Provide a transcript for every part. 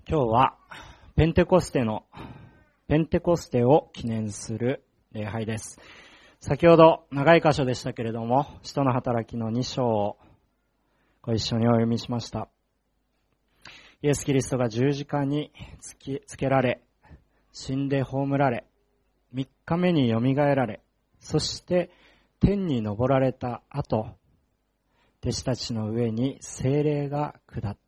今日はペンテコステを記念する礼拝です。先ほど長い箇所でしたけれども、使徒の働きの2章をご一緒にお読みしました。イエス・キリストが十字架につけられ、死んで葬られ、3日目によみがえられ、そして天に昇られた後、弟子たちの上に聖霊が下った。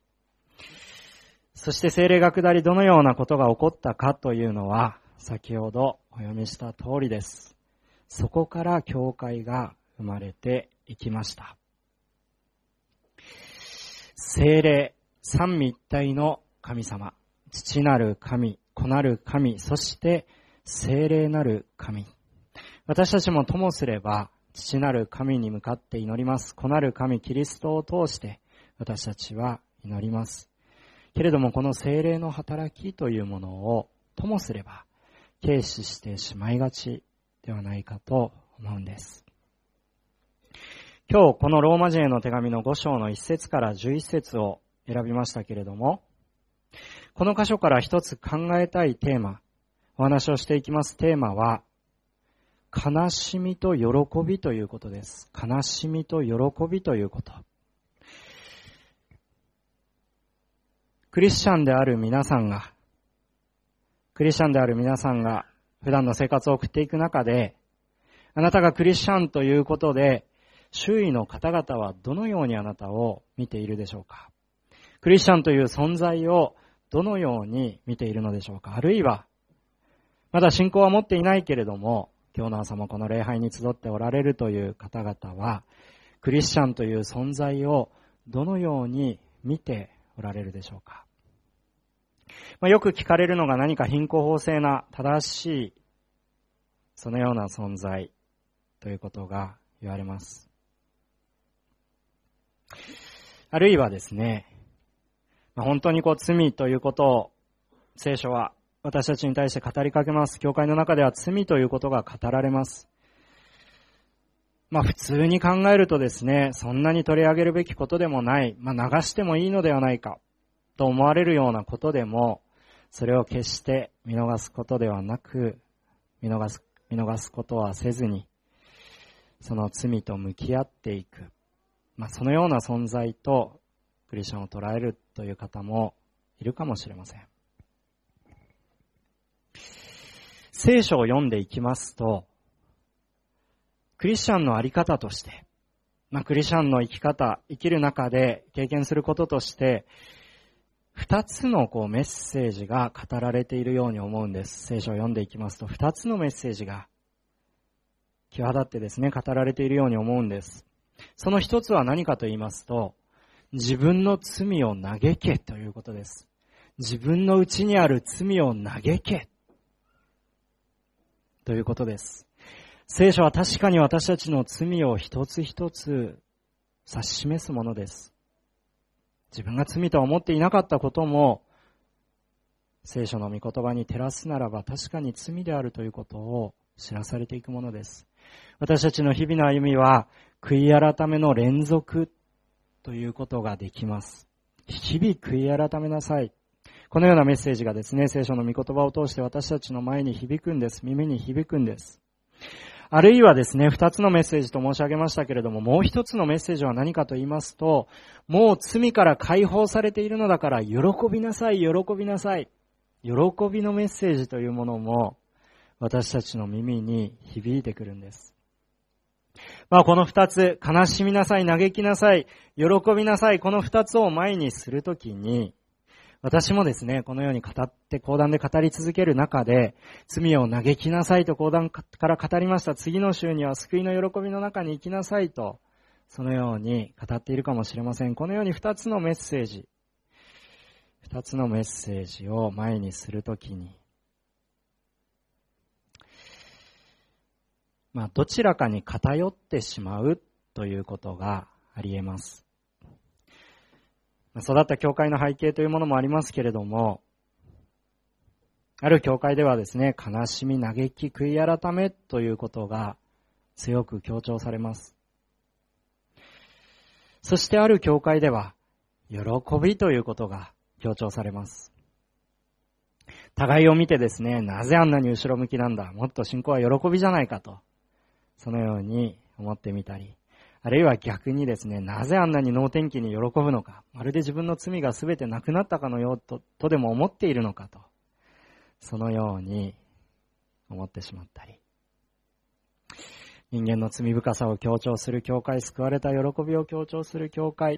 そして聖霊が下り、どのようなことが起こったかというのは、先ほどお読みした通りです。そこから教会が生まれていきました。聖霊、三位一体の神様、父なる神、子なる神、そして聖霊なる神。私たちもともすれば、父なる神に向かって祈ります。子なる神、キリストを通して私たちは祈ります。けれどもこの聖霊の働きというものをともすれば軽視してしまいがちではないかと思うんです。今日このローマ人への手紙の5章の1節から11節を選びましたけれども、この箇所から一つ考えたいテーマ、お話をしていきます。テーマは悲しみと喜びということです。悲しみと喜びということ。クリスチャンである皆さんが普段の生活を送っていく中で、あなたがクリスチャンということで、周囲の方々はどのようにあなたを見ているでしょうか。クリスチャンという存在をどのように見ているのでしょうか。あるいは、まだ信仰は持っていないけれども、今日の朝もこの礼拝に集っておられるという方々は、クリスチャンという存在をどのように見ておられるでしょうか。よく聞かれるのが何か貧困法制な正しいそのような存在ということが言われます。あるいはですね、本当に罪ということを聖書は私たちに対して語りかけます。教会の中では罪ということが語られます。普通に考えるとですね、そんなに取り上げるべきことでもない、流してもいいのではないかと思われるようなことでも、それを決して見逃すことではなく、見逃すことはせずに、その罪と向き合っていく。そのような存在とクリスチャンを捉えるという方もいるかもしれません。聖書を読んでいきますと、クリスチャンのあり方として、クリスチャンの生きる中で経験することとして、二つのメッセージが語られているように思うんです。聖書を読んでいきますと、二つのメッセージが際立ってですね、語られているように思うんです。その一つは何かと言いますと、自分の罪を嘆けということです。自分の内にある罪を嘆けということです。聖書は確かに私たちの罪を一つ一つ指し示すものです。自分が罪とは思っていなかったことも、聖書の御言葉に照らすならば確かに罪であるということを知らされていくものです。私たちの日々の歩みは、悔い改めの連続ということができます。日々悔い改めなさい。このようなメッセージがですね、聖書の御言葉を通して私たちの前に響くんです。耳に響くんです。あるいはですね、二つのメッセージと申し上げましたけれども、もう一つのメッセージは何かと言いますと、もう罪から解放されているのだから喜びなさい、喜びなさい。喜びのメッセージというものも私たちの耳に響いてくるんです。この二つ、悲しみなさい、嘆きなさい、喜びなさい、この二つを前にするときに、私もですね、このように講談で語り続ける中で、罪を嘆きなさいと講談から語りました。次の週には救いの喜びの中に生きなさいと、そのように語っているかもしれません。このように二つのメッセージを前にするときに、どちらかに偏ってしまうということがあり得ます。育った教会の背景というものもありますけれども、ある教会ではですね、悲しみ、嘆き、悔い改めということが強く強調されます。そしてある教会では、喜びということが強調されます。互いを見てですね、なぜあんなに後ろ向きなんだ、もっと信仰は喜びじゃないかと、そのように思ってみたり、あるいは逆にですね、なぜあんなに能天気に喜ぶのか、まるで自分の罪が全てなくなったかのようとでも思っているのかと、そのように思ってしまったり、人間の罪深さを強調する教会、救われた喜びを強調する教会、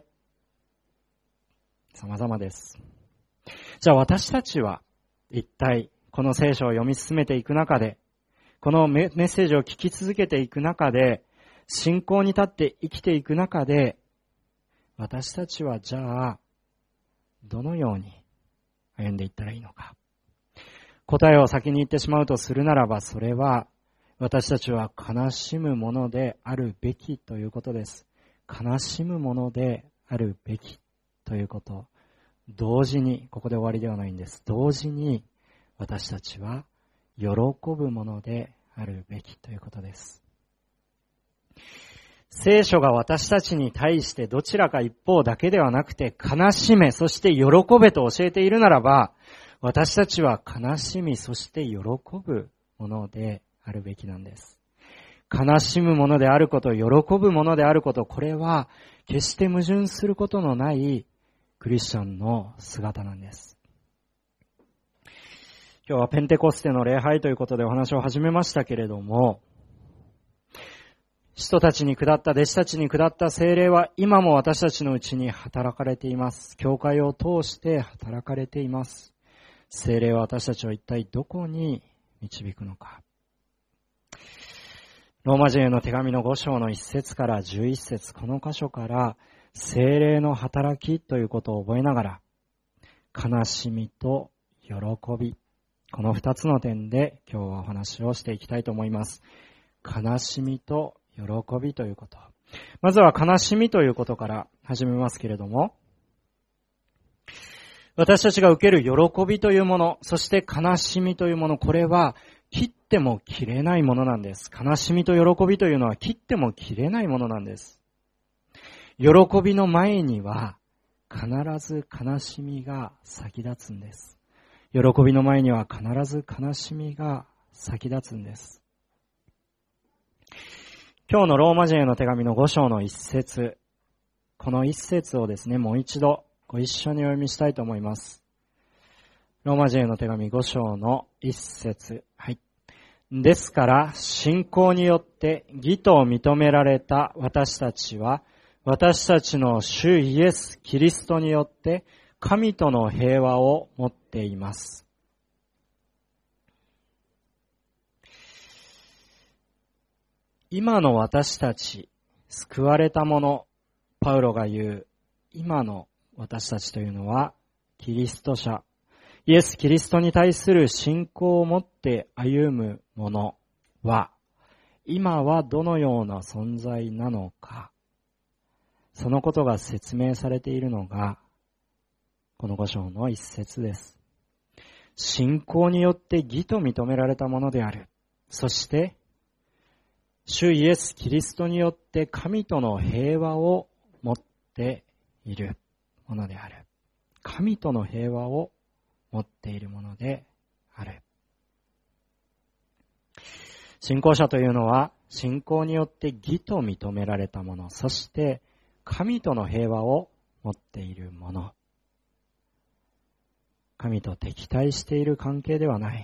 様々です。じゃあ私たちは一体この聖書を読み進めていく中で、このメッセージを聞き続けていく中で、信仰に立って生きていく中で、私たちはじゃあどのように歩んでいったらいいのか。答えを先に言ってしまうとするならば、それは私たちは悲しむものであるべきということです。悲しむものであるべきということ。同時に、ここで終わりではないんです。同時に私たちは喜ぶものであるべきということです。聖書が私たちに対してどちらか一方だけではなくて、悲しめ、そして喜べと教えているならば、私たちは悲しみ、そして喜ぶものであるべきなんです。悲しむものであること、喜ぶものであること、これは決して矛盾することのないクリスチャンの姿なんです。今日はペンテコステの礼拝ということでお話を始めましたけれども、使徒たちに下った、弟子たちに下った聖霊は今も私たちのうちに働かれています。教会を通して働かれています。聖霊は私たちを一体どこに導くのか。ローマ人への手紙の5章の1節から11節、この箇所から聖霊の働きということを覚えながら、悲しみと喜び、この2つの点で今日はお話をしていきたいと思います。悲しみと喜びということ。まずは悲しみということから始めますけれども、私たちが受ける喜びというもの、そして悲しみというもの、これは切っても切れないものなんです。悲しみと喜びというのは切っても切れないものなんです。喜びの前には必ず悲しみが先立つんです。喜びの前には必ず悲しみが先立つんです。今日のローマ人への手紙の5章の1節、この1節をですね、もう一度ご一緒にお読みしたいと思います。ローマ人への手紙5章の1節、はい。ですから、信仰によって義と認められた私たちは、私たちの主イエス・キリストによって神との平和を持っています。今の私たち、救われた者、パウロが言う、今の私たちというのは、キリスト者、イエス・キリストに対する信仰を持って歩む者は、今はどのような存在なのか、そのことが説明されているのが、この5章の一節です。信仰によって義と認められたものである。そして、主イエス・キリストによって神との平和を持っているものである。神との平和を持っているものである。信仰者というのは、信仰によって義と認められたもの、そして神との平和を持っているもの。神と敵対している関係ではない。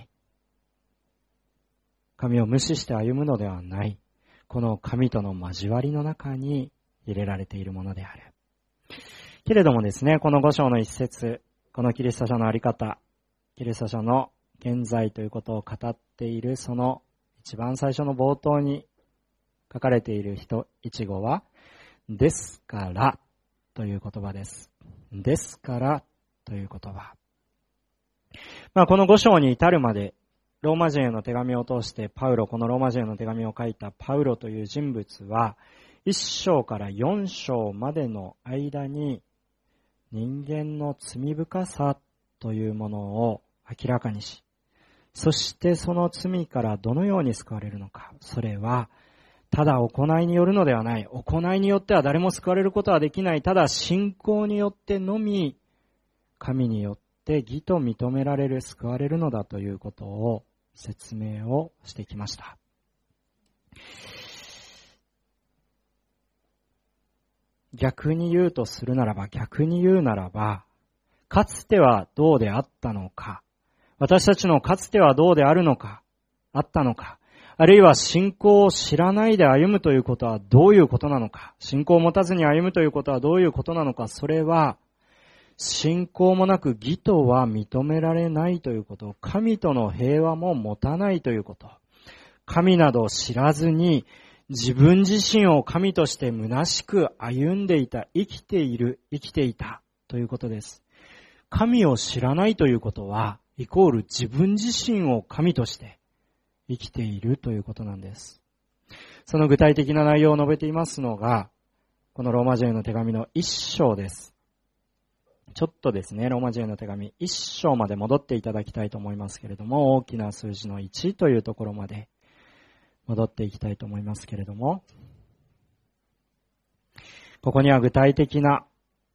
神を無視して歩むのではない。この神との交わりの中に入れられているものである。けれどもですね、この5章の一節、このキリスト者のあり方、キリスト者の現在ということを語っているその一番最初の冒頭に書かれている一語は、ですからという言葉です。ですからという言葉。この5章に至るまで、ローマ人への手紙を通してこのローマ人への手紙を書いたパウロという人物は、1章から4章までの間に人間の罪深さというものを明らかにし、そしてその罪からどのように救われるのか。それは、ただ行いによるのではない。行いによっては誰も救われることはできない。ただ信仰によってのみ神によって義と認められる、救われるのだということを説明をしてきました。逆に言うならば、かつてはどうであったのか、私たちのかつてはどうであるのか、あったのか、あるいは信仰を知らないで歩むということはどういうことなのか、信仰を持たずに歩むということはどういうことなのか、それは、信仰もなく義とは認められないということ、神との平和も持たないということ、神などを知らずに自分自身を神として虚しく歩んでいた、生きていたということです。神を知らないということは、イコール自分自身を神として生きているということなんです。その具体的な内容を述べていますのが、このローマ人への手紙の1章です。ちょっとですね、ローマ人への手紙1章まで戻っていただきたいと思いますけれども、大きな数字の1というところまで戻っていきたいと思いますけれども、ここには具体的な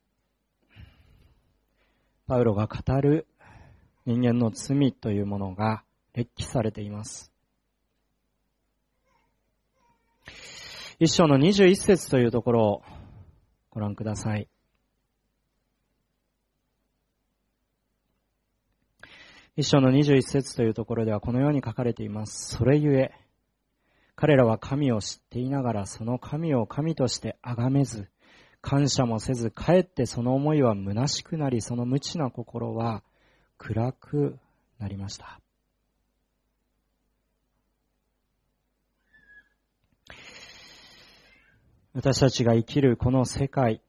パウロが語る人間の罪というものが列記されています。一章の21節というところをご覧ください。一章の21節というところではこのように書かれています。それゆえ、彼らは神を知っていながらその神を神として崇めず、感謝もせず、かえってその思いは虚しくなり、その無知な心は暗くなりました。私たちが生きるこの世界、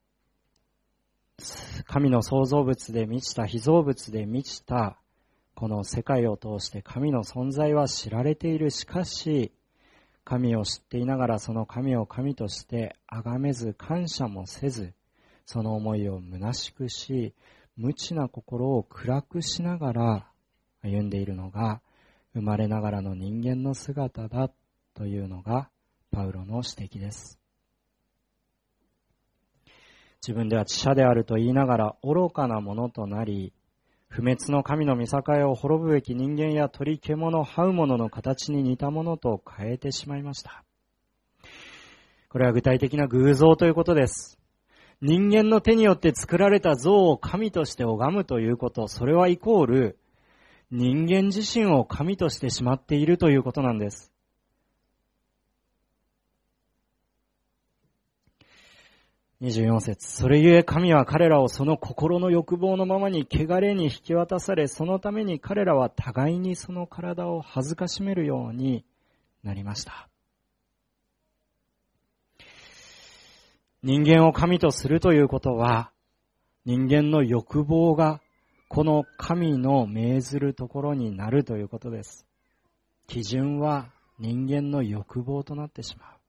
神の創造物で満ちた、被造物で満ちたこの世界を通して神の存在は知られている。しかし、神を知っていながらその神を神として崇めず、感謝もせず、その思いを虚しくし、無知な心を暗くしながら歩んでいるのが生まれながらの人間の姿だというのがパウロの指摘です。自分では知者であると言いながら愚かなものとなり、不滅の神の御境を滅ぶべき人間や鳥、獣、這う者の形に似たものと変えてしまいました。これは具体的な偶像ということです。人間の手によって作られた像を神として拝むということ、それはイコール人間自身を神としてしまっているということなんです。24節、それゆえ神は彼らをその心の欲望のままに汚れに引き渡され、そのために彼らは互いにその体を恥ずかしめるようになりました。人間を神とするということは、人間の欲望がこの神の命ずるところになるということです。基準は人間の欲望となってしまう。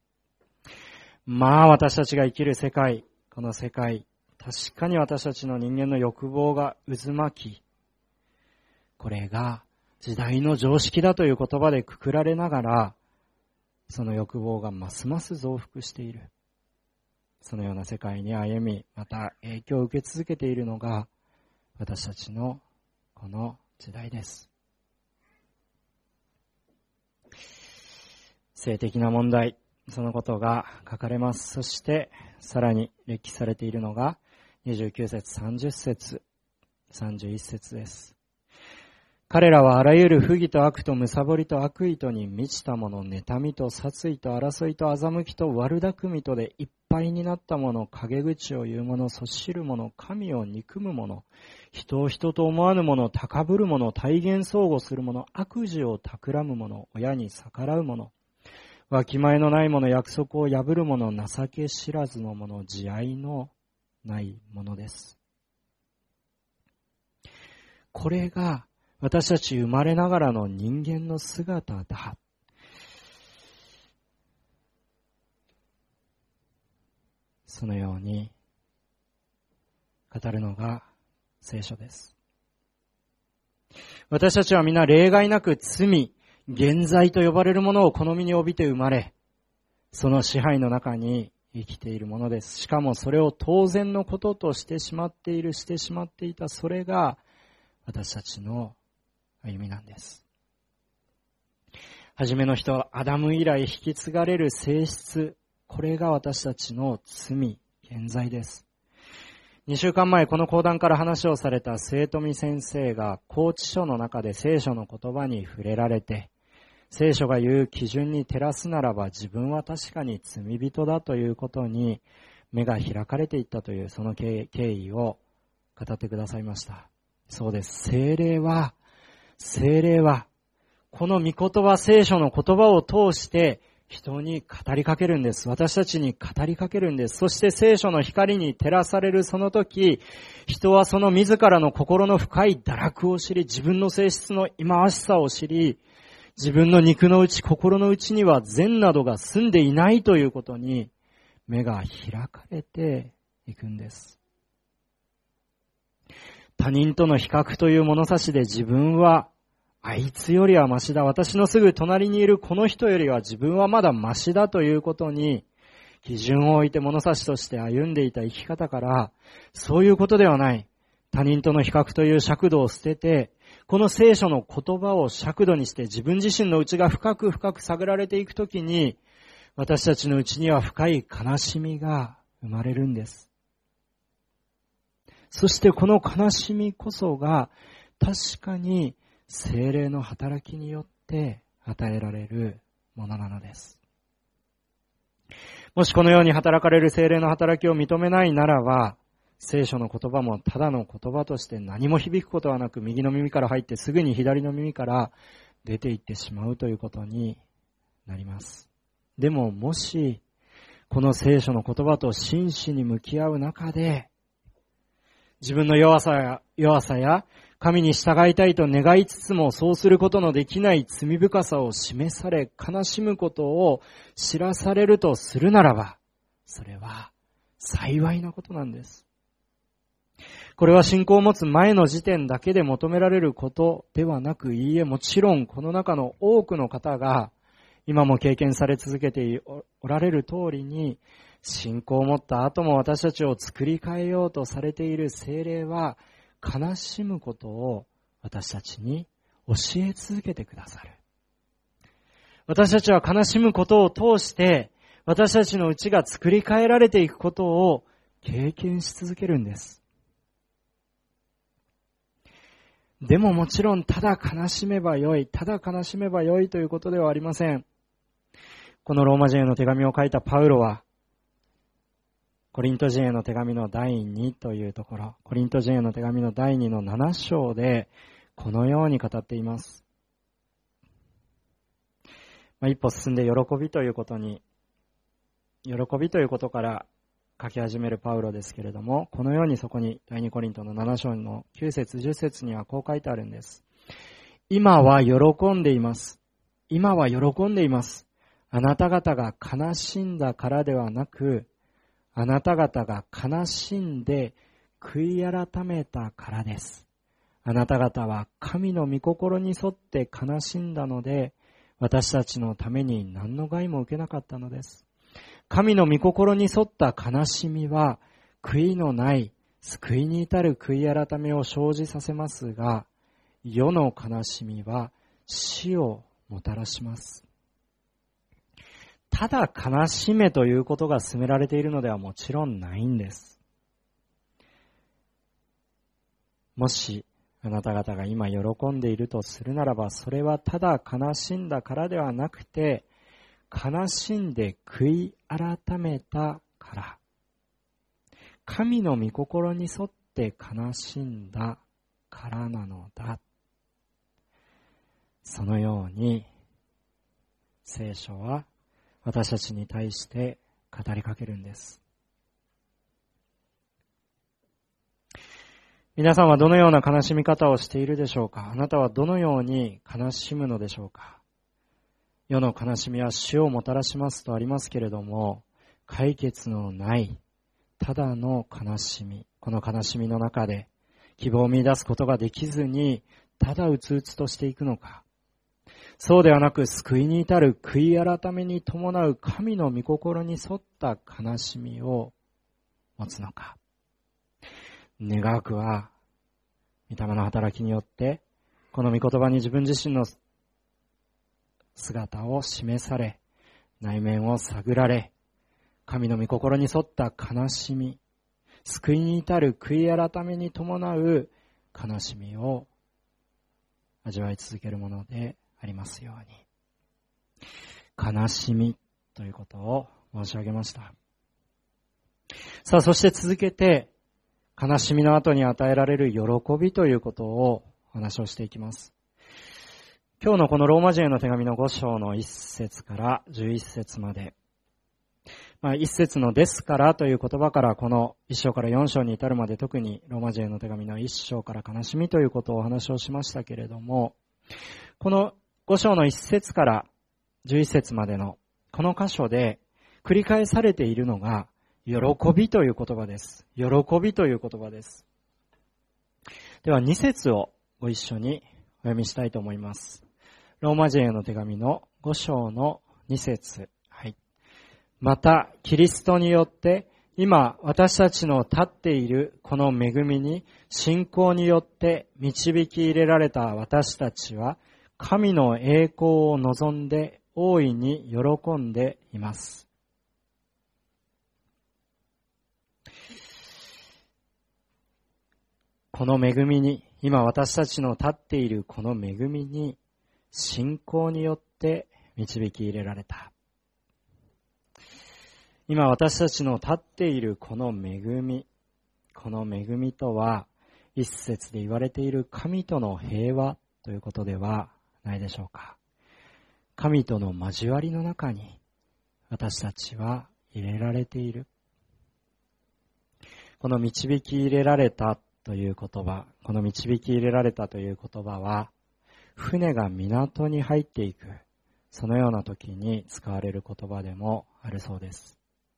私たちが生きる世界、この世界、確かに私たちの人間の欲望が渦巻き、これが時代の常識だという言葉でくくられながら、その欲望がますます増幅している。そのような世界に歩み、また影響を受け続けているのが私たちのこの時代です。性的な問題、そのことが書かれます。そしてさらに列記されているのが29節、30節、31節です。彼らはあらゆる不義と悪と貪りと悪意とに満ちたもの、妬みと殺意と争いと欺きと悪巧みとでいっぱいになったもの、陰口を言うもの、そしるもの、神を憎むもの、人を人と思わぬもの、高ぶるもの、体言相互するもの、悪事を企むもの、親に逆らうもの、わきまえのないもの、約束を破るもの、情け知らずのもの、慈愛のないものです。これが私たち生まれながらの人間の姿だ。そのように語るのが聖書です。私たちは皆例外なく罪、現在と呼ばれるものを好みに帯びて生まれ、その支配の中に生きているものです。しかもそれを当然のこととしてしまっていた、それが私たちの歩みなんです。はじめの人はアダム以来引き継がれる性質、これが私たちの罪、現在です。2週間前、この講談から話をされた末富先生が、拘置所の中で聖書の言葉に触れられて、聖書が言う基準に照らすならば、自分は確かに罪人だということに目が開かれていったという、その経緯を語ってくださいました。そうです。聖霊は、この御言葉、聖書の言葉を通して、人に語りかけるんです。私たちに語りかけるんです。そして聖書の光に照らされるその時、人はその自らの心の深い堕落を知り、自分の性質の忌まわしさを知り、自分の肉の内、心の内には善などが住んでいないということに目が開かれていくんです。他人との比較という物差しで自分はあいつよりはマシだ。私のすぐ隣にいるこの人よりは自分はまだマシだということに基準を置いて物差しとして歩んでいた生き方から、そういうことではない。他人との比較という尺度を捨てて、この聖書の言葉を尺度にして自分自身の内が深く探られていくときに、私たちの内には深い悲しみが生まれるんです。そしてこの悲しみこそが確かに聖霊の働きによって与えられるものなのです。もしこのように働かれる聖霊の働きを認めないならば、聖書の言葉もただの言葉として何も響くことはなく、右の耳から入ってすぐに左の耳から出ていってしまうということになります。でももし、この聖書の言葉と真摯に向き合う中で、自分の弱さや神に従いたいと願いつつもそうすることのできない罪深さを示され、悲しむことを知らされるとするならば、それは幸いなことなんです。これは信仰を持つ前の時点だけで求められることではなく、いいえ、もちろんこの中の多くの方が今も経験され続けておられる通りに、信仰を持った後も私たちを作り変えようとされている聖霊は、悲しむことを私たちに教え続けてくださる。私たちは悲しむことを通して、私たちの内が作り変えられていくことを経験し続けるんです。でももちろんただ悲しめばよいということではありません。このローマ人への手紙を書いたパウロは、コリント人への手紙の第2というところ、コリント人への手紙の第2の7章でこのように語っています。一歩進んで喜びということから書き始めるパウロですけれども、このようにそこに第2コリントの7章の9節10節にはこう書いてあるんです。今は喜んでいます。あなた方が悲しんだからではなく、あなた方が悲しんで悔い改めたからです。あなた方は神の御心に沿って悲しんだので、私たちのために何の害も受けなかったのです。神の御心に沿った悲しみは、悔いのない救いに至る悔い改めを生じさせますが、世の悲しみは死をもたらします。ただ悲しめということが進められているのではもちろんないんです。もしあなた方が今喜んでいるとするならば、それはただ悲しんだからではなくて、悲しんで悔い改めたから、神の御心に沿って悲しんだからなのだ。そのように聖書は私たちに対して語りかけるんです。皆さんはどのような悲しみ方をしているでしょうか？あなたはどのように悲しむのでしょうか？世の悲しみは死をもたらしますとありますけれども、解決のないただの悲しみ、この悲しみの中で希望を見出すことができずに、ただうつうつとしていくのか、 そうではなく救いに至る悔い改めに伴う神の御心に沿った悲しみを持つのか。願わくは、御霊の働きによって、この御言葉に自分自身の姿を示され、内面を探られ、神の御心に沿った悲しみ、救いに至る悔い改めに伴う悲しみを味わい続けるものでありますように。悲しみということを申し上げました。さあ、そして続けて、悲しみの後に与えられる喜びということをお話をしていきます。今日のこのローマ人への手紙の5章の1節から11節まで、1節のですからという言葉からこの1章から4章に至るまで、特にローマ人への手紙の1章から悲しみということをお話をしましたけれども、この5章の1節から11節までのこの箇所で繰り返されているのが喜びという言葉です。喜びという言葉です。では2節をご一緒にお読みしたいと思います。ローマ人への手紙の5章の2節。また、キリストによって、今、私たちの立っているこの恵みに、信仰によって導き入れられた私たちは、神の栄光を望んで大いに喜んでいます。この恵みに、今私たちの立っているこの恵みに、信仰によって導き入れられた。今私たちの立っているこの恵みとは、一節で言われている神との平和ということではないでしょうか。神との交わりの中に私たちは入れられている。この導き入れられたという言葉、この導き入れられたという言葉は、船が港に入っていく、そのような時に使われる言葉でもあるそうです。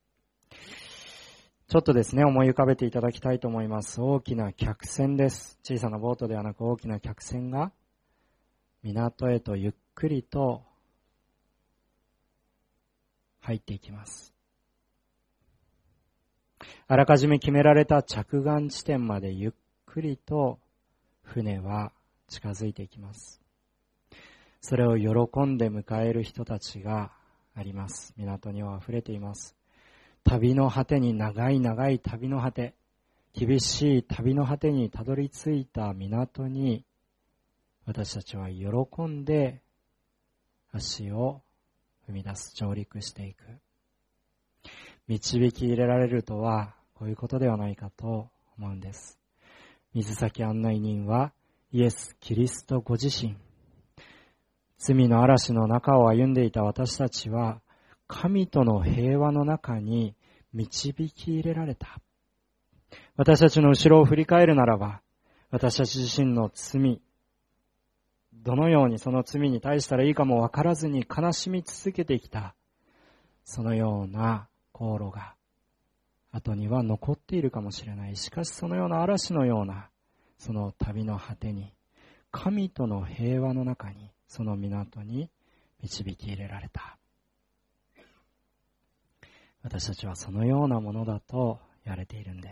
ちょっとですね、思い浮かべていただきたいと思います。大きな客船です。小さなボートではなく大きな客船が港へとゆっくりと入っていきます。あらかじめ決められた着岸地点までゆっくりと船は近づいていきます。それを喜んで迎える人たちがあります。港には溢れています。旅の果てに、長い長い旅の果て、厳しい旅の果てにたどり着いた港に、私たちは喜んで足を踏み出す、上陸していく。導き入れられるとはこういうことではないかと思うんです。水先案内人はイエス・キリストご自身。罪の嵐の中を歩んでいた私たちは、神との平和の中に導き入れられた。私たちの後ろを振り返るならば、私たち自身の罪、どのようにその罪に対したらいいかもわからずに悲しみ続けてきた、そのような航路が後には残っているかもしれない。しかしそのような嵐のようなその旅の果てに、神との平和の中に、その港に導き入れられた。私たちはそのようなものだと言われているんです。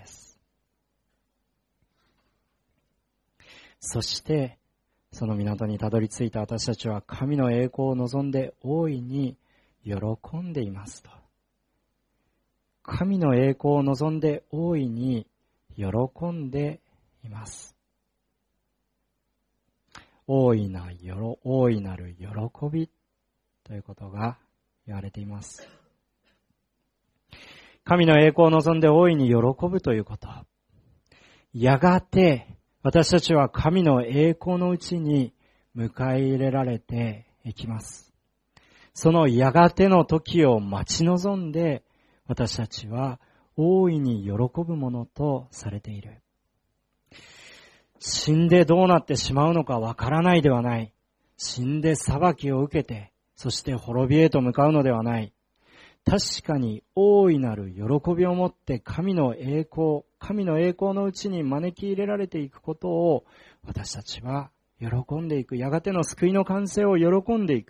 そしてその港にたどり着いた私たちは、神の栄光を望んで大いに喜んでいますと。神の栄光を望んで大いに喜んでいます。大いなる喜びということが言われています。神の栄光を望んで大いに喜ぶということ。やがて私たちは神の栄光のうちに迎え入れられていきます。そのやがての時を待ち望んで、私たちは大いに喜ぶものとされている。死んでどうなってしまうのかわからないではない。死んで裁きを受けて、そして滅びへと向かうのではない。確かに大いなる喜びをもって神の栄光のうちに招き入れられていくことを私たちは喜んでいく。やがての救いの完成を喜んでいく。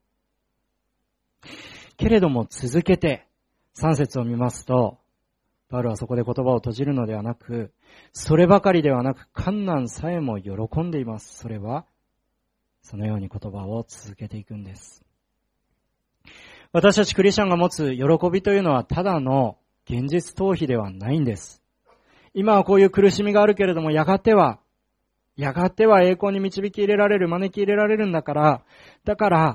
けれども続けて3節を見ますと、パウロはそこで言葉を閉じるのではなく、そればかりではなく、患難さえも喜んでいます。それは、そのように言葉を続けていくんです。私たちクリスチャンが持つ喜びというのは、ただの現実逃避ではないんです。今はこういう苦しみがあるけれども、やがては栄光に招き入れられる、招き入れられるんだから、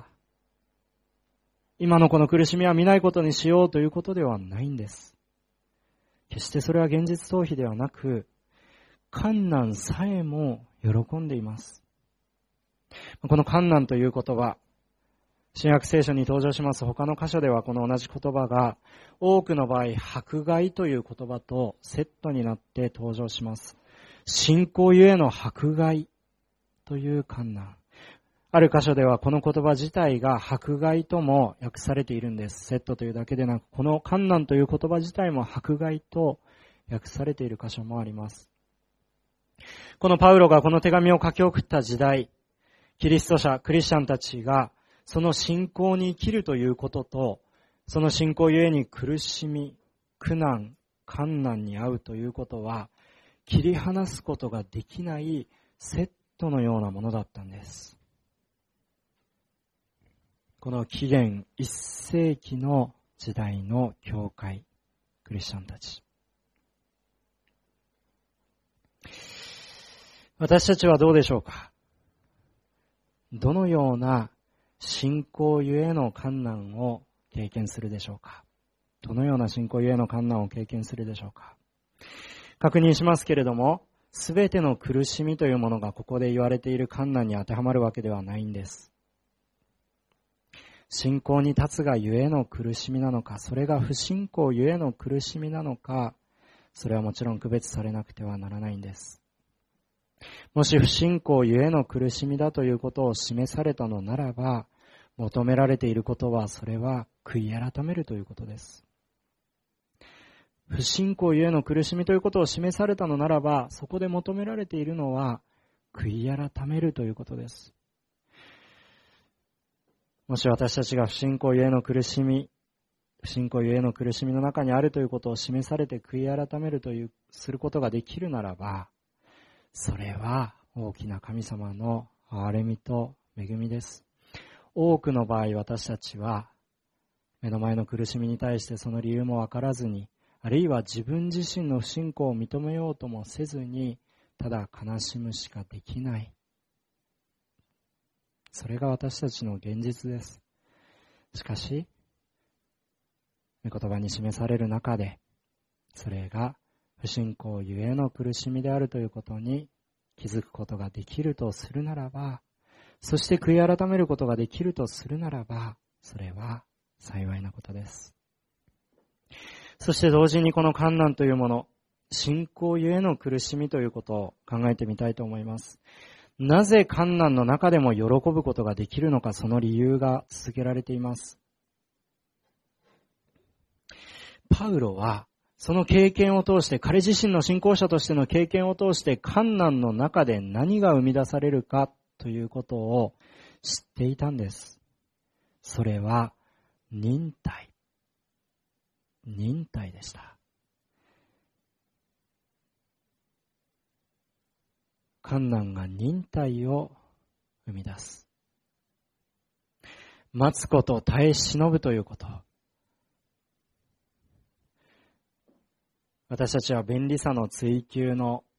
今のこの苦しみは見ないことにしようということではないんです。決してそれは現実逃避ではなく、患難さえも喜んでいます。この患難という言葉、新約聖書に登場します他の箇所ではこの同じ言葉が多くの場合迫害という言葉とセットになって登場します。信仰ゆえの迫害という患難。ある箇所ではこの言葉自体が迫害とも訳されているんです。セットというだけでなく、この患難という言葉自体も迫害と訳されている箇所もあります。このパウロがこの手紙を書き送った時代、キリスト者、クリスチャンたちがその信仰に生きるということと、その信仰ゆえに苦しみ、苦難、患難に遭うということは、切り離すことができないセットのようなものだったんです。この紀元1世紀の時代の教会、クリスチャンたち。私たちはどうでしょうか？どのような信仰ゆえの患難を経験するでしょうか？どのような信仰ゆえの患難を経験するでしょうか？確認しますけれども、すべての苦しみというものがここで言われている患難に当てはまるわけではないんです。信仰に立つがゆえの苦しみなのか、それが不信仰ゆえの苦しみなのか、それはもちろん区別されなくてはならないんです。もし不信仰ゆえの苦しみだということを示されたのならば、求められていることは、それは悔い改めるということです。不信仰ゆえの苦しみということを示されたのならば、そこで求められているのは悔い改めるということです。もし私たちが不信仰ゆえの苦しみの中にあるということを示されて悔い改めるすることができるならば、それは大きな神様の憐れみと恵みです。多くの場合私たちは目の前の苦しみに対してその理由もわからずに、あるいは自分自身の不信仰を認めようともせずに、ただ悲しむしかできない。それが私たちの現実です。しかし、御言葉に示される中で、それが不信仰ゆえの苦しみであるということに気づくことができるとするならば、そして悔い改めることができるとするならば、それは幸いなことです。そして同時にこの患難というもの、信仰ゆえの苦しみということを考えてみたいと思います。なぜ患難の中でも喜ぶことができるのか、その理由が続けられています。パウロはその経験を通して、彼自身の信仰者としての経験を通して、患難の中で何が生み出されるかということを知っていたんです。それは忍耐でした。患難が忍耐を生み出す。待つこと、耐え忍ぶということ。私たちは便利さの追求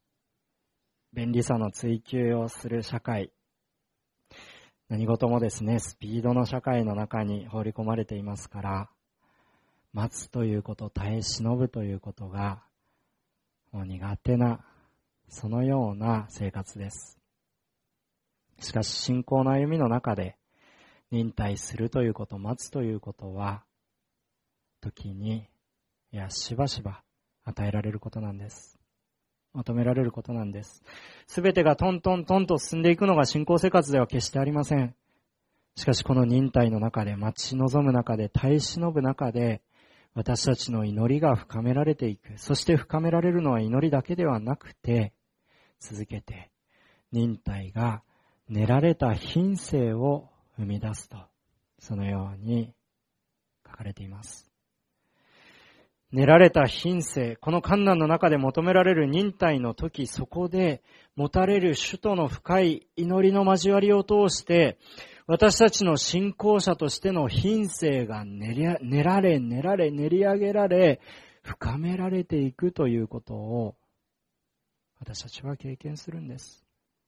をする社会。何事もですね、スピードの社会の中に放り込まれていますから、待つということ、耐え忍ぶということがもう苦手な、そのような生活です。しかし信仰の歩みの中で忍耐するということ、待つということは時に、しばしば与えられることなんです。求められることなんです。すべてがトントントンと進んでいくのが信仰生活では決してありません。しかしこの忍耐の中で、待ち望む中で、耐え忍ぶ中で、私たちの祈りが深められていく。そして深められるのは祈りだけではなくて、続けて忍耐が練られた品性を生み出すと、そのように書かれています。練られた品性、この困難の中で求められる忍耐の時、そこで持たれる主との深い祈りの交わりを通して、私たちの信仰者としての品性が練り上げられ、深められていくということを、私たちは経験するんです。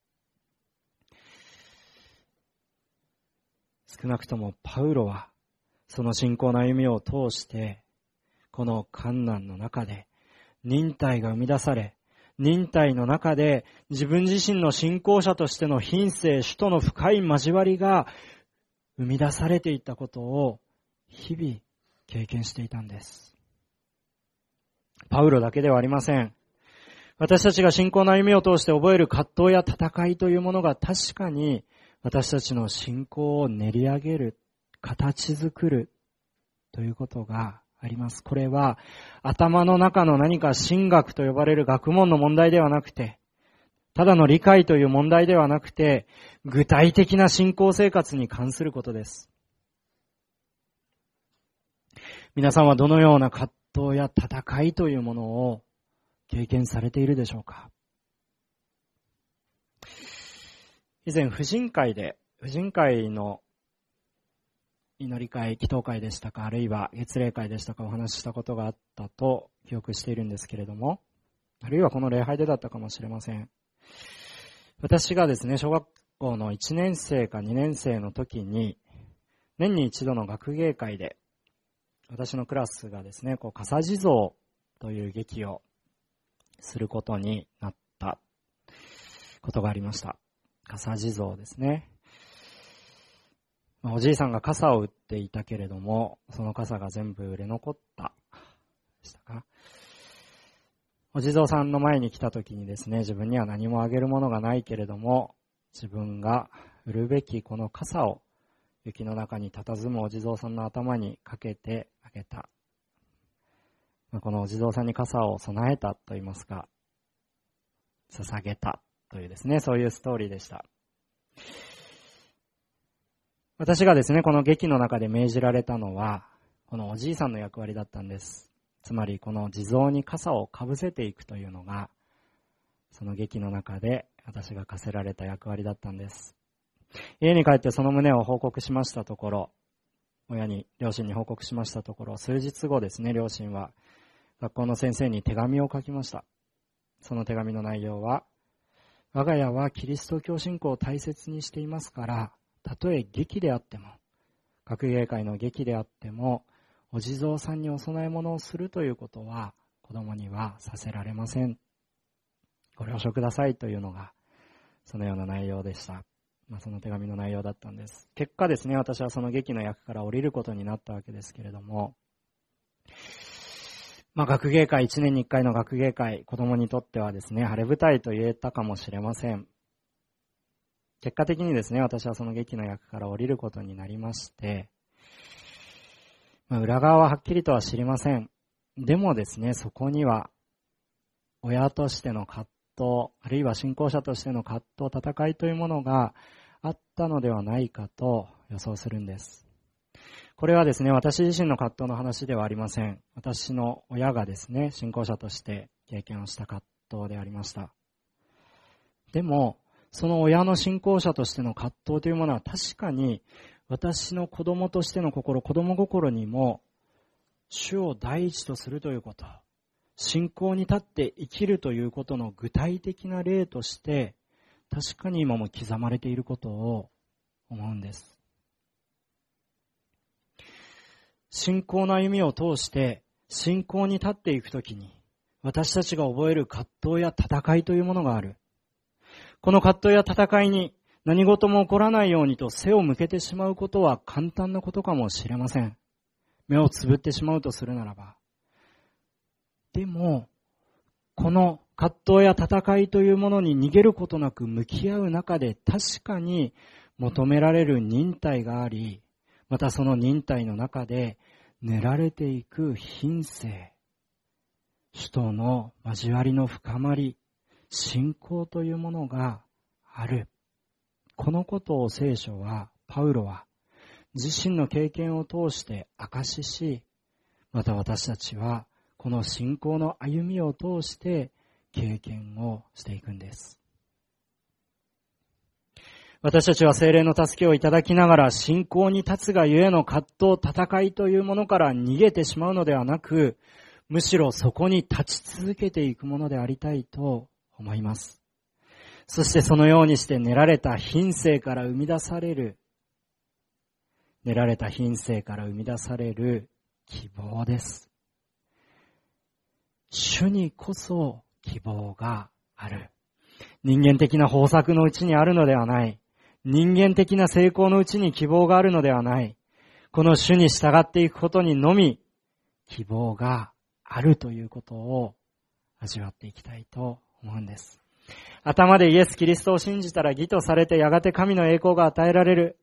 少なくともパウロは、その信仰の歩みを通して、この困難の中で忍耐が生み出され、忍耐の中で自分自身の信仰者としての品性、主との深い交わりが生み出されていったことを日々経験していたんです。パウロだけではありません。私たちが信仰の歩みを通して覚える葛藤や戦いというものが確かに私たちの信仰を練り上げる、形作るということがあります。これは頭の中の何か神学と呼ばれる学問の問題ではなくて、ただの理解という問題ではなくて、具体的な信仰生活に関することです。皆さんはどのような葛藤や戦いというものを経験されているでしょうか。以前婦人会の祈り会、祈祷会でしたか、あるいは月例会でしたかお話ししたことがあったと記憶しているんですけれども、あるいはこの礼拝でだったかもしれません。私がですね、小学校の1年生か2年生の時に、年に一度の学芸会で、私のクラスがですね、笠地蔵という劇をすることになったことがありました。笠地蔵ですね。おじいさんが傘を売っていたけれども、その傘が全部売れ残ったでしたか。お地蔵さんの前に来た時にですね、自分には何もあげるものがないけれども、自分が売るべきこの傘を雪の中に佇むお地蔵さんの頭にかけてあげた。このお地蔵さんに傘を備えたといいますか、捧げたというですね、そういうストーリーでした。私がですね、この劇の中で命じられたのは、このおじいさんの役割だったんです。つまり、この地蔵に傘をかぶせていくというのが、その劇の中で私が課せられた役割だったんです。家に帰ってその旨を報告しましたところ、両親に報告しましたところ、数日後ですね、両親は学校の先生に手紙を書きました。その手紙の内容は、我が家はキリスト教信仰を大切にしていますから、たとえ劇であっても、学芸会の劇であっても、お地蔵さんにお供え物をするということは、子供にはさせられません。ご了承くださいというのが、そのような内容でした。その手紙の内容だったんです。結果ですね、私はその劇の役から降りることになったわけですけれども、学芸会、1年に1回の学芸会、子供にとってはですね、晴れ舞台と言えたかもしれません。結果的にですね、私はその劇の役から降りることになりまして、裏側ははっきりとは知りません。でもですね、そこには、親としての葛藤、あるいは信仰者としての葛藤、戦いというものがあったのではないかと予想するんです。これはですね、私自身の葛藤の話ではありません。私の親がですね、信仰者として経験をした葛藤でありました。でも、その親の信仰者としての葛藤というものは確かに私の子供としての心、子供心にも主を第一とするということ、信仰に立って生きるということの具体的な例として確かに今も刻まれていることを思うんです。信仰の歩みを通して信仰に立っていくときに私たちが覚える葛藤や戦いというものがある。この葛藤や戦いに何事も起こらないようにと背を向けてしまうことは簡単なことかもしれません。目をつぶってしまうとするならば。でも、この葛藤や戦いというものに逃げることなく向き合う中で確かに求められる忍耐があり、またその忍耐の中で練られていく品性、主との交わりの深まり、信仰というものがある。 このことを聖書は、パウロは自身の経験を通して証しし、また私たちはこの信仰の歩みを通して経験をしていくんです。私たちは聖霊の助けをいただきながら信仰に立つがゆえの葛藤、戦いというものから逃げてしまうのではなく、むしろそこに立ち続けていくものでありたいと思います。そしてそのようにして練られた品性から生み出される希望です。主にこそ希望がある。人間的な豊作のうちにあるのではない。人間的な成功のうちに希望があるのではない。この主に従っていくことにのみ希望があるということを味わっていきたいと思うんです。頭でイエス・キリストを信じたら義とされてやがて神の栄光が与えられる。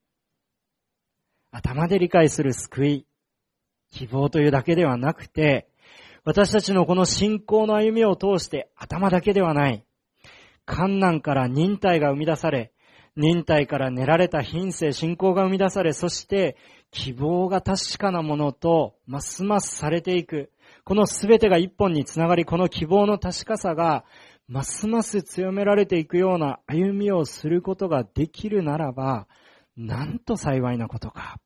頭で理解する救い、希望というだけではなくて、私たちのこの信仰の歩みを通して頭だけではない。困難から忍耐が生み出され、忍耐から練られた品性、信仰が生み出され、そして希望が確かなものとますますされていく。このすべてが一本につながり、この希望の確かさがますます強められていくような歩みをすることができるならば、なんと幸いなことか。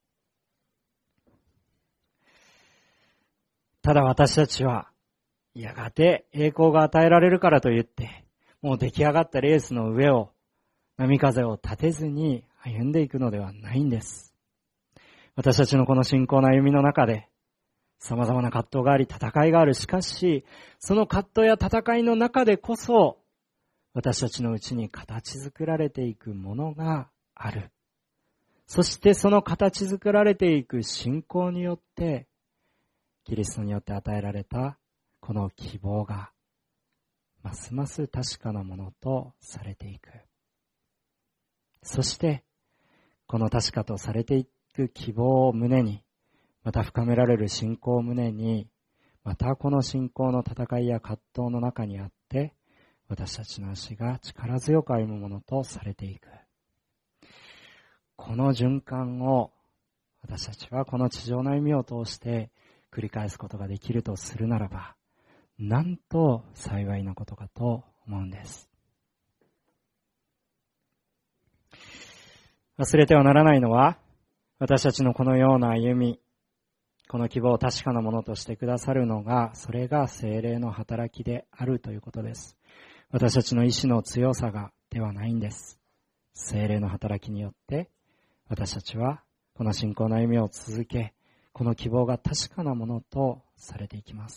ただ私たちは、やがて栄光が与えられるからといって、もう出来上がったレースの上を、波風を立てずに歩んでいくのではないんです。私たちのこの信仰の歩みの中で、様々な葛藤があり、戦いがある。しかし、その葛藤や戦いの中でこそ、私たちのうちに形作られていくものがある。そしてその形作られていく信仰によって、キリストによって与えられたこの希望が、ますます確かなものとされていく。そして、この確かとされていく希望を胸に、また深められる信仰を胸に、またこの信仰の戦いや葛藤の中にあって、私たちの足が力強く歩むものとされていく。この循環を私たちはこの地上の歩みを通して繰り返すことができるとするならば、なんと幸いなことかと思うんです。忘れてはならないのは、私たちのこのような歩み、この希望を確かなものとしてくださるのが、それが聖霊の働きであるということです。私たちの意志の強さがではないんです。聖霊の働きによって、私たちはこの信仰の歩みを続け、この希望が確かなものとされていきます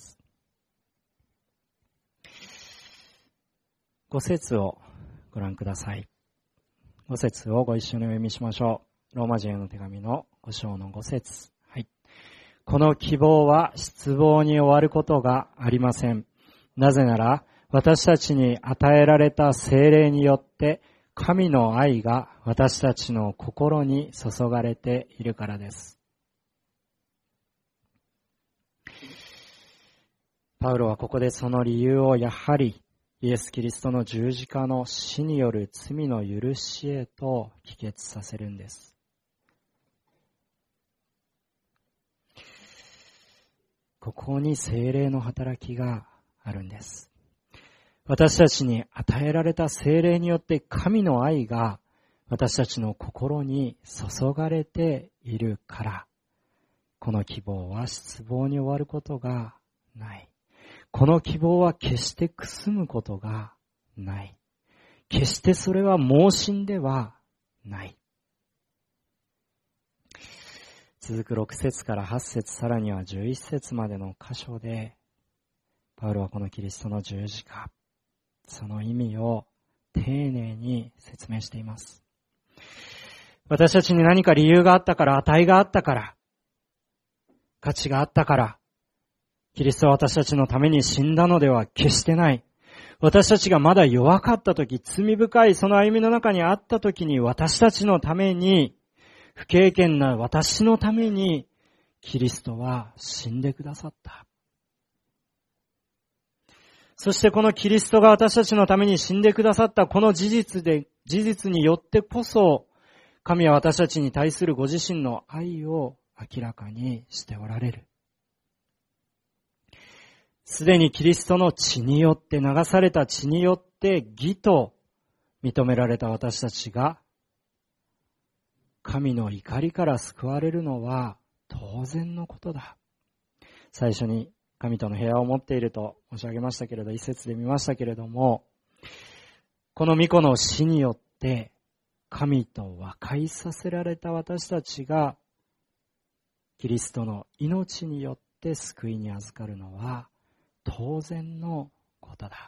。5節をご覧ください。5節をご一緒にお読みしましょう。ローマ人への手紙の5章の5節。はい。この希望は失望に終わることがありません。なぜなら、私たちに与えられた聖霊によって、神の愛が私たちの心に注がれているからです。パウロはここでその理由をやはりイエス・キリストの十字架の死による罪の許しへと帰結させるんです。ここに聖霊の働きがあるんです。私たちに与えられた聖霊によって神の愛が私たちの心に注がれているから、この希望は失望に終わることがない。この希望は決してくすむことがない。決してそれは盲信ではない。続く6節から8節、さらには11節までの箇所で、パウロはこのキリストの十字架、その意味を丁寧に説明しています。私たちに何か理由があったから、値があったから、価値があったから、キリストは私たちのために死んだのでは決してない。私たちがまだ弱かったとき、罪深いその歩みの中にあったときに、私たちのために、不経験な私のために、キリストは死んでくださった。そしてこのキリストが私たちのために死んでくださったこの事実事実によってこそ、神は私たちに対するご自身の愛を明らかにしておられる。すでにキリストの血によって、流された血によって義と認められた私たちが、神の怒りから救われるのは当然のことだ。最初に神との平和を持っていると申し上げましたけれど、一節で見ましたけれども、この御子の死によって神と和解させられた私たちが、キリストの命によって救いに預かるのは当然のことだ。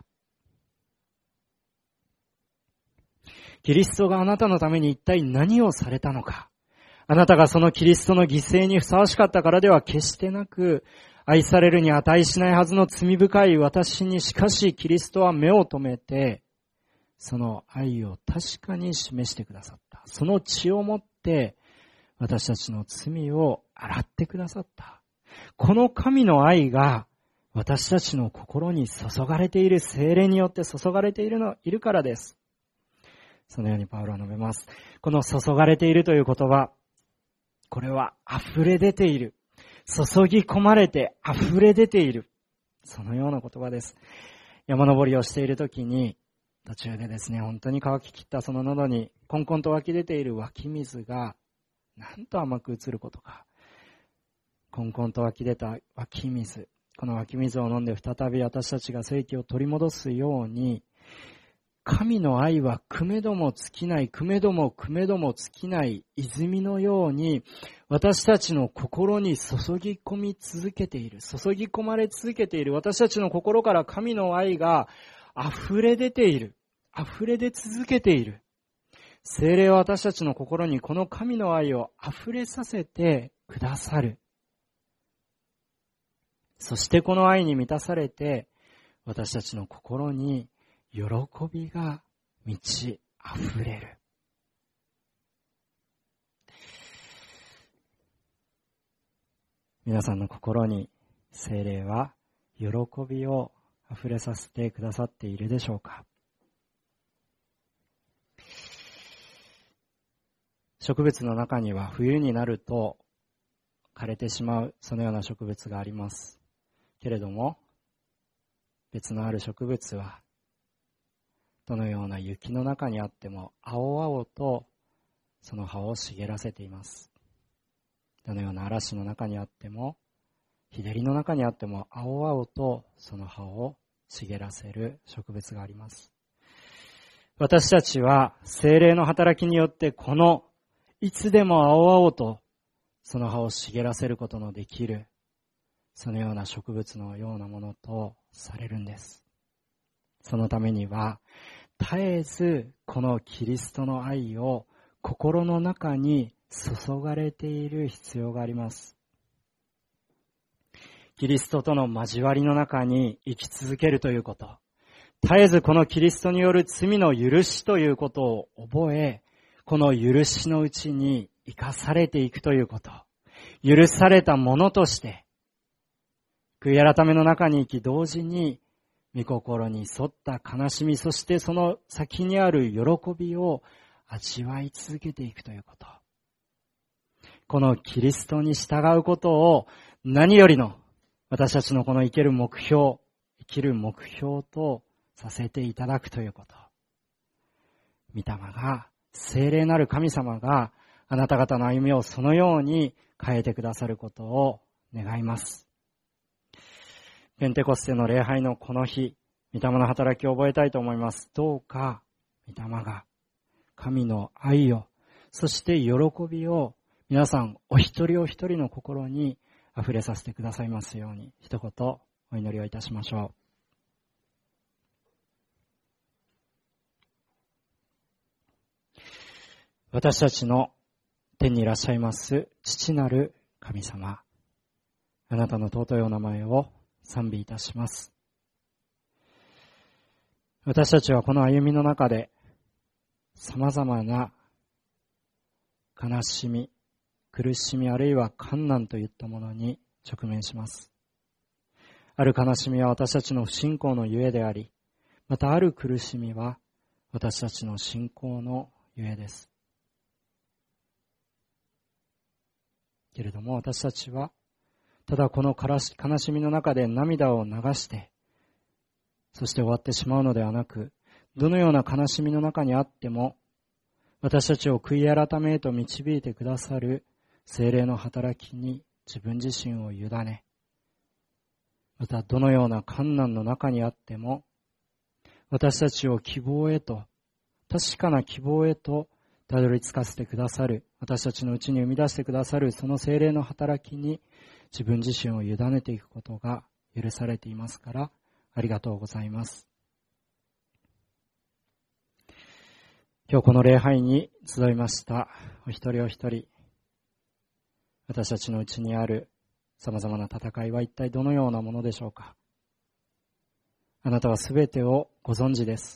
キリストがあなたのために一体何をされたのか。あなたがそのキリストの犠牲にふさわしかったからでは決してなく、愛されるに値しないはずの罪深い私にしかしキリストは目を留めて、その愛を確かに示してくださった。その血をもって私たちの罪を洗ってくださった。この神の愛が私たちの心に注がれている、聖霊によって注がれているからです。そのようにパウロは述べます。この注がれているという言葉、これは溢れ出ている。注ぎ込まれて溢れ出ている。そのような言葉です。山登りをしているときに、途中でですね、本当に乾ききったその喉にコンコンと湧き出ている湧き水が、なんと甘く映ることか。コンコンと湧き出た湧き水。この湧き水を飲んで再び私たちが生気を取り戻すように、神の愛はくめども尽きない、くめども尽きない泉のように、私たちの心に注ぎ込み続けている、注ぎ込まれ続けている、私たちの心から神の愛が溢れ出ている、溢れ出続けている。聖霊は私たちの心にこの神の愛を溢れさせてくださる。そしてこの愛に満たされて、私たちの心に喜びが満ち溢れる。皆さんの心に聖霊は喜びを溢れさせてくださっているでしょうか。植物の中には冬になると枯れてしまう、そのような植物があります。けれども、別のある植物はどのような雪の中にあっても青々とその葉を茂らせています。どのような嵐の中にあっても、日照りの中にあっても青々とその葉を茂らせる植物があります。私たちは聖霊の働きによってこのいつでも青々とその葉を茂らせることのできる、そのような植物のようなものとされるんです。そのためには絶えずこのキリストの愛を心の中に注がれている必要があります。キリストとの交わりの中に生き続けるということ、絶えずこのキリストによる罪の許しということを覚え、この許しのうちに生かされていくということ、許されたものとして悔い改めの中に生き、同時に御心に沿った悲しみ、そしてその先にある喜びを味わい続けていくということ。このキリストに従うことを何よりの私たちのこの生きる目標とさせていただくということ。御霊が、聖霊なる神様があなた方の歩みをそのように変えてくださることを願います。ペンテコステの礼拝のこの日、御霊の働きを覚えたいと思います。どうか御霊が神の愛を、そして喜びを皆さんお一人お一人の心に溢れさせてくださいますように、一言お祈りをいたしましょう。私たちの天にいらっしゃいます父なる神様、あなたの尊いお名前を賛美いたします。私たちはこの歩みの中で様々な悲しみ、苦しみ、あるいは困難といったものに直面します。ある悲しみは私たちの不信仰のゆえであり、またある苦しみは私たちの信仰のゆえです。けれども私たちはただこの悲しみの中で涙を流してそして終わってしまうのではなく、どのような悲しみの中にあっても私たちを悔い改めへと導いてくださる聖霊の働きに自分自身を委ね、またどのような困難の中にあっても私たちを希望へと、確かな希望へとたどり着かせてくださる、私たちのうちに生み出してくださるその聖霊の働きに自分自身を委ねていくことが許されていますから、ありがとうございます。今日この礼拝に集いましたお一人お一人、私たちのうちにあるさまざまな戦いは一体どのようなものでしょうか。あなたはすべてをご存知です。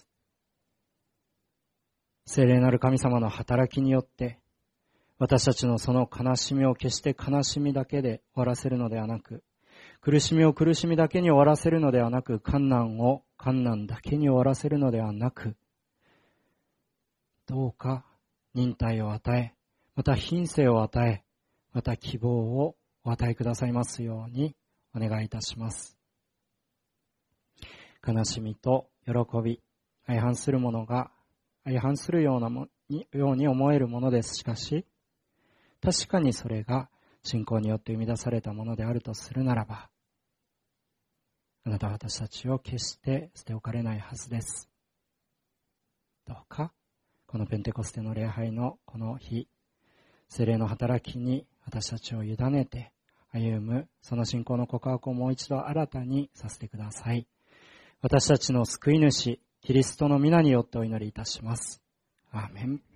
聖霊なる神様の働きによって私たちのその悲しみを決して悲しみだけで終わらせるのではなく、苦しみを苦しみだけに終わらせるのではなく、困難を困難だけに終わらせるのではなく、どうか忍耐を与え、また品性を与え、また希望をお与えくださいますようにお願いいたします。悲しみと喜び、相反するものが相反するように思えるものです。しかし、確かにそれが信仰によって生み出されたものであるとするならば、あなたは私たちを決して捨ておかれないはずです。どうかこのペンテコステの礼拝のこの日、聖霊の働きに私たちを委ねて歩むその信仰の告白をもう一度新たにさせてください。私たちの救い主キリストの皆によってお祈りいたします。アーメン。